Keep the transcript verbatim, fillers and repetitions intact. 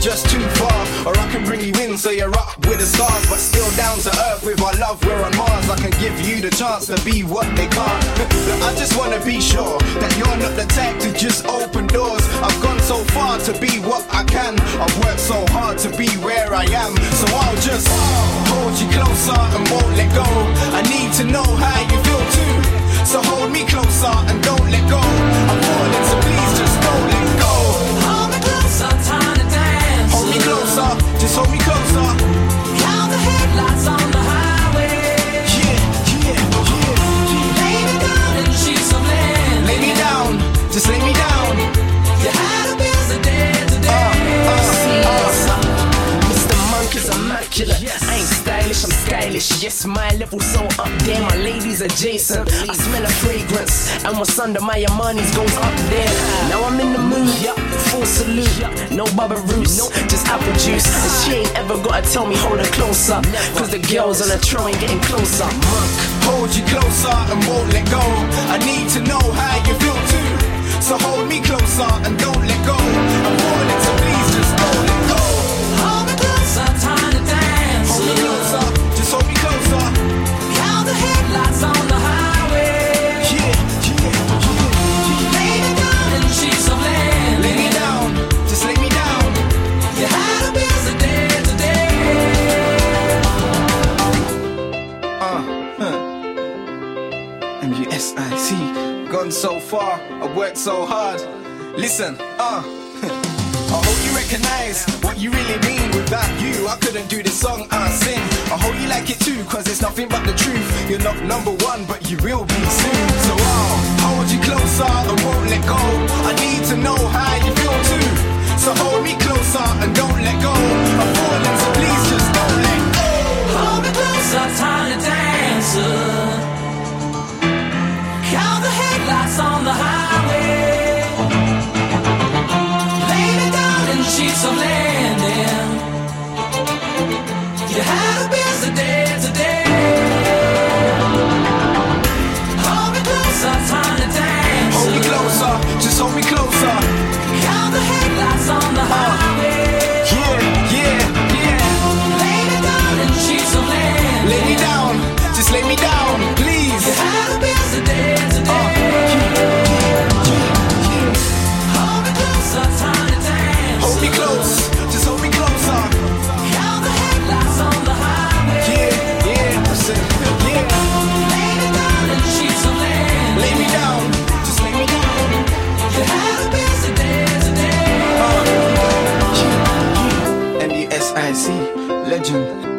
just too far. Or I can bring you in so you're up with the stars, but still down to earth with our love, we're on Mars. I can give you the chance to be what they can't. Look, I just wanna be sure that you're not the type to just open doors. I've gone so far to be what I can. I've worked so hard to be where I am. So I'll just hold you closer and won't let go. I need to know how you feel too. So hold me closer and don't let go. I'm falling, so please just don't let go. Hold me closer, time to dance. Hold me closer, just hold me closer. Count the headlights on the highway. Yeah, yeah, yeah. Lay me down in sheets of land. Lay me down, just lay me down. You had a busy day today. Uh, uh, uh. Mister Monk is immaculate. Yes. I ain't stylish, I'm stylish. Yes, my level's so up there, my lady's adjacent. I smell a fragrance, and what's under my Armani's goes up there. Now I'm in the mood, full salute. No Baba Roots, just apple juice. And she ain't ever gotta tell me hold her closer, cause the girls on the train getting closer. Monk, Hold you closer and won't let go. I need to know how you feel too. So hold me closer and don't let go. I'm falling, so please just don't let go. Hold me closer, time to dance. Hold me closer, just hold me closer. Count the headlights on the highway. Yeah, yeah, yeah. Lay me down in sheets of land. Lay me down, just lay me down. You had a busy day today. Uh, huh. M U S I C, gone so far, I worked so hard. Listen, uh, I hope you recognize what you really mean. Without you, I couldn't do this song I sing. I hope you like it too, cause it's nothing but the truth. You're not number one, but you will be soon. So I'll hold you closer and won't let go. I need to know how you feel too. So hold me closer and don't let go. I'm falling, so please just don't let go. Hold me closer, time to dance. Count the headlights on the highway. Lay me down in sheets of landing. You had a busy day today. Hold me closer, time to dance. Hold me closer, just hold me closer. Count the headlights on the highway. Yeah, yeah, yeah. Lay me down in sheets of landing. Lay me down, just lay me down, please. You had a busy day today. Hold me closer, time to dance. Hold me close, just hold me closer. Count the headlights on the highway. Yeah, yeah, I said, yeah. Lay me down in sheets of land. Lay me down, just lay me down. You had a busy day today. M U S I C, legend.